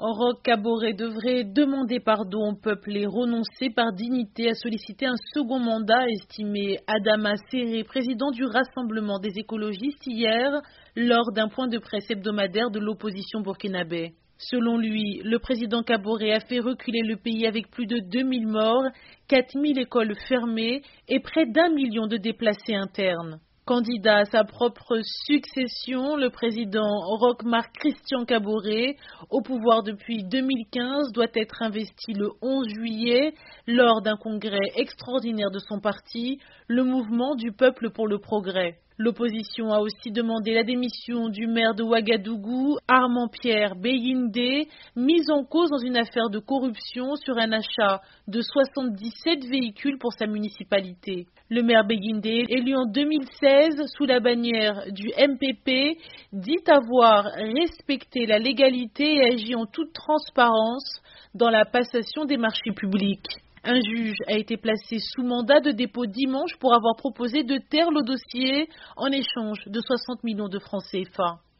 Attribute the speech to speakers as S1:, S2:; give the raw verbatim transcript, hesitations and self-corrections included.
S1: Roch Kaboré devrait demander pardon au peuple et renoncer par dignité à solliciter un second mandat, estimé Adama Serré, président du Rassemblement des écologistes hier, lors d'un point de presse hebdomadaire de l'opposition burkinabé. Selon lui, le président Kaboré a fait reculer le pays avec plus de deux mille morts, quatre mille écoles fermées et près d'un million de déplacés internes. Candidat à sa propre succession, le président Roch Marc Christian Kaboré, au pouvoir depuis deux mille quinze, doit être investi le onze juillet lors d'un congrès extraordinaire de son parti, le Mouvement du Peuple pour le Progrès. L'opposition a aussi demandé la démission du maire de Ouagadougou, Armand-Pierre Beyindé, mis en cause dans une affaire de corruption sur un achat de soixante-dix-sept véhicules pour sa municipalité. Le maire Beyindé, élu en deux mille seize sous la bannière du M P P, dit avoir respecté la légalité et agi en toute transparence dans la passation des marchés publics. Un juge a été placé sous mandat de dépôt dimanche pour avoir proposé de taire le dossier en échange de soixante millions de francs C F A.